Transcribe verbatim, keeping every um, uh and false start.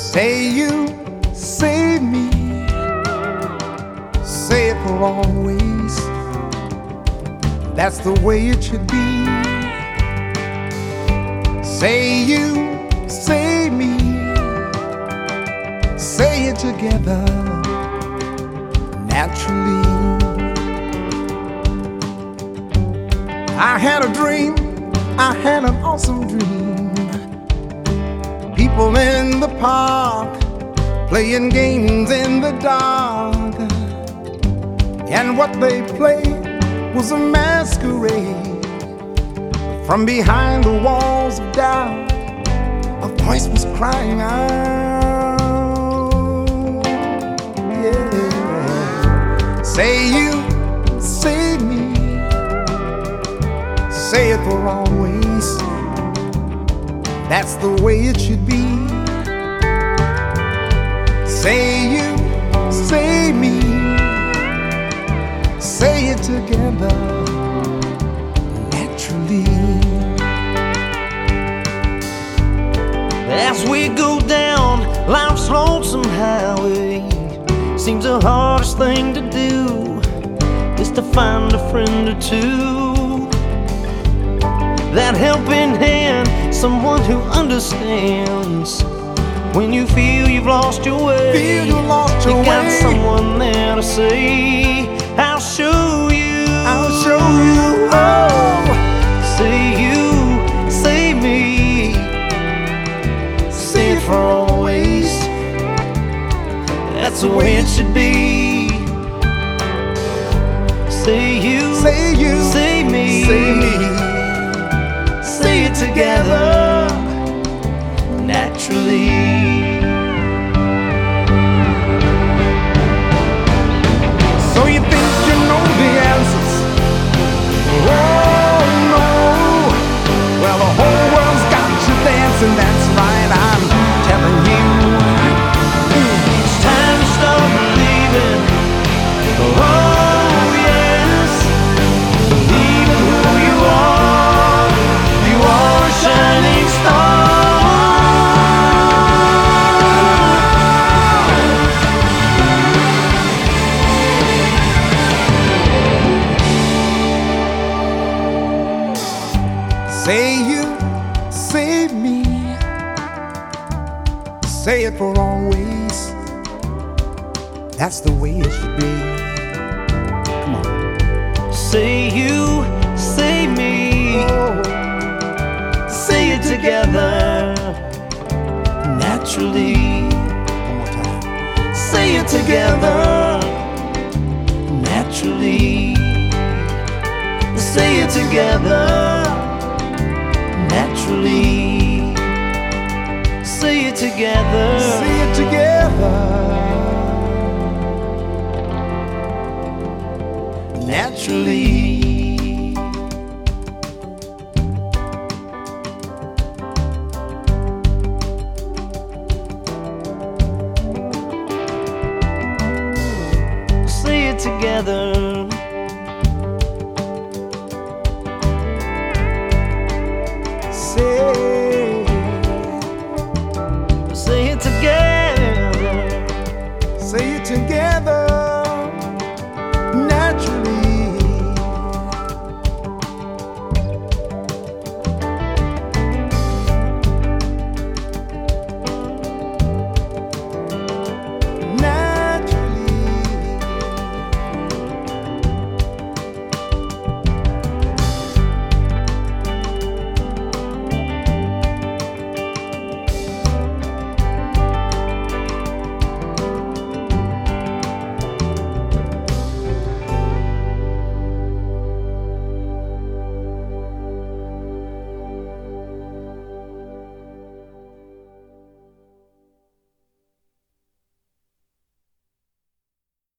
Say you, say me, say it for always. That's the way it should be. Say you, say me, say it together naturally. I had a dream, I had an awesome dream. People in the park playing games in the dark, and what they played was a masquerade. From behind the walls of doubt, a voice was crying out, yeah. Say you, say me, say it for always. That's the way it should be. Say you, say me, say it together naturally. As we go down life's lonesome highway, seems the hardest thing to do is to find a friend or two. That helping hand, someone who understands when you feel you've lost your way. Feel you lost your you got way. someone there to say, I'll show you. I'll show you. Oh, say you, say me, say it for always. That's the way it should be. Say you, say you, say me, say me. Say it together naturally. So you think you know the answers? Oh no. Well, the whole world's got you dancing. That's right, I'm telling you. It's time to start believing. Oh yes, believe in who you are. You are a shining star. Say you, say me, say it for always. That's the way it should be. Come on. Say you, say me, Oh, say it together naturally. one more time. Say it together naturally. Say it together naturally. Say it together. Say it together naturally. Say it together